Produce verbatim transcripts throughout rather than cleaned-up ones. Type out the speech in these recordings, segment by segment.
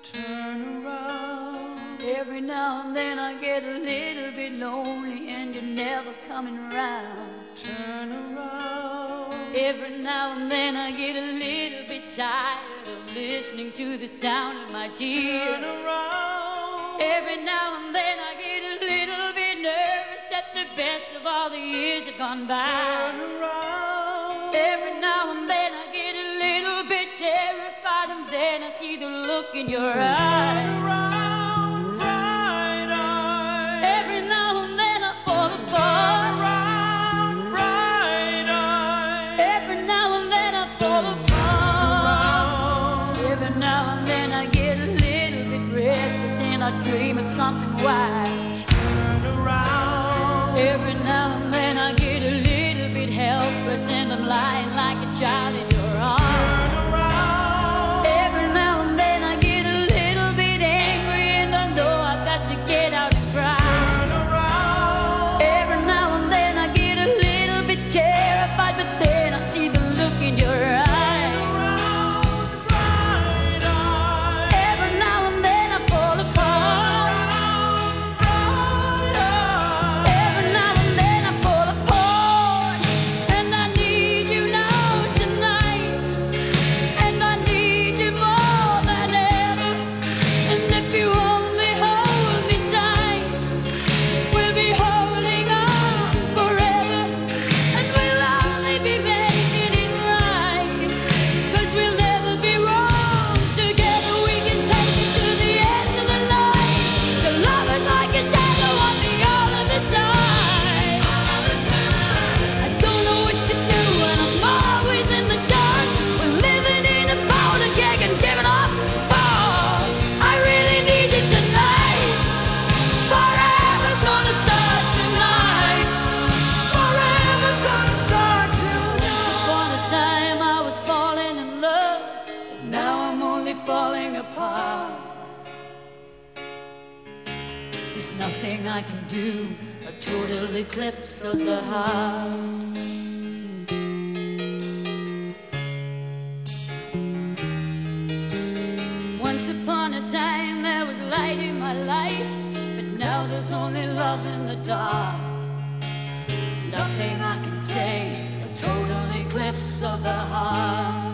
turn around. Every now and then I get a little bit lonely and you're never coming around. Turn around. Every now and then I get a little bit tired of listening to the sound of my tears. Turn around. Every now and then I get a little bit nervous that the best of all the years have gone by. Turn around. Every now and then I get a little bit terrified, and then I see the look in your eyes. Turn around, bright eyes. Every now and then I fall apart. Turn around, bright eyes. Every now and then I fall apart. Every now and then I get a little bit restless and I dream of something wild. Turn around. Every now and then I get a little bit helpless and I'm lying like a child in your arms. Turn around. Every now and then I get a little bit angry and I know I've got to get out and cry. Turn around. Every now and then I get a little bit terrified, but then I see the look in your eyes. Around, bright eyes. Every now and then I fall apart. Around, bright eyes. Every now and then I fall apart. And I need you now tonight. And I need you more than ever. And if you only hold me tight, we'll be holding on forever. And we'll only be making it right. 'Cause we'll never be wrong. Together we can take it to the end of the line. The love is like a shadow on me all of the time. I don't know what to do and I'm always in the dark. We're living in a powder keg and giving off balls. I really need you tonight. Forever's gonna start tonight. Forever's gonna start tonight. Upon a time I was falling in love, but now I'm only falling apart. There's nothing I can do, a total eclipse of the heart. Once upon a time there was light in my life, but now there's only love in the dark. Nothing I can say, a total eclipse of the heart.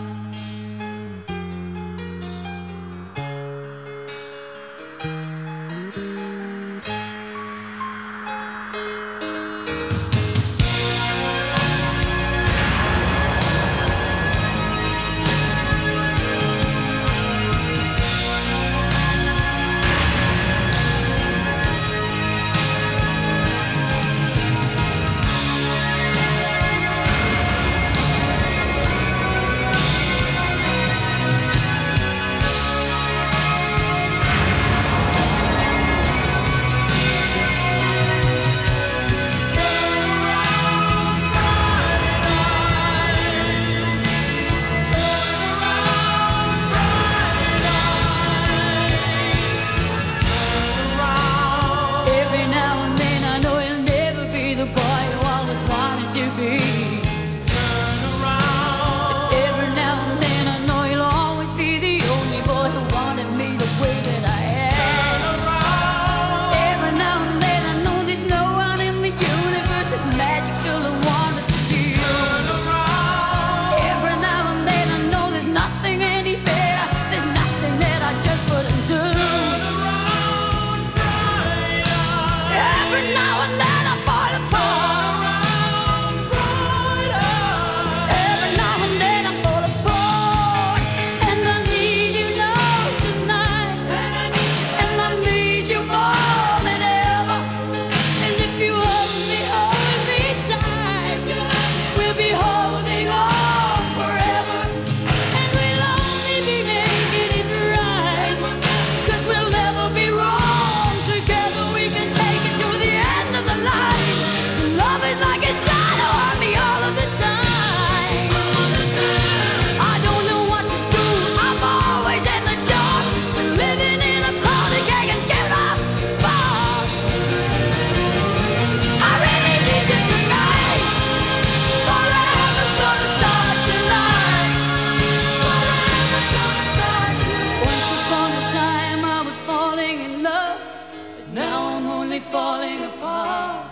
only falling apart.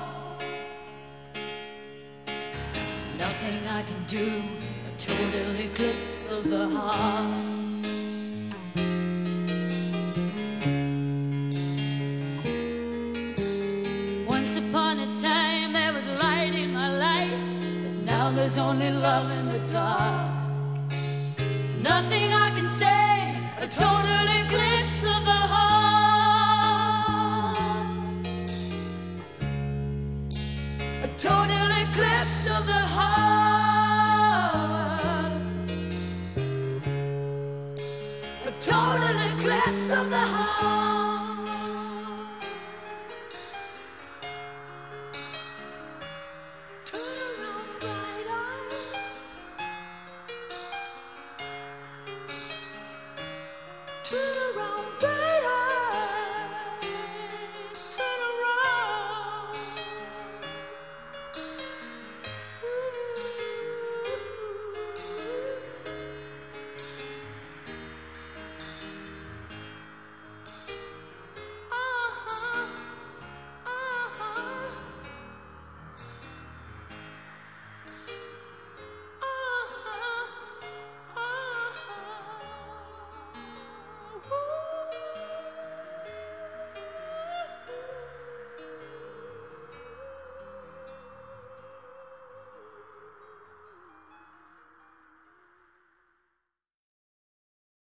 Nothing I can do, a total eclipse of the heart. Once upon a time there was light in my life, but now there's only love in the dark. Nothing I can say, a total eclipse of the heart. A total eclipse of the heart. A total eclipse of the heart.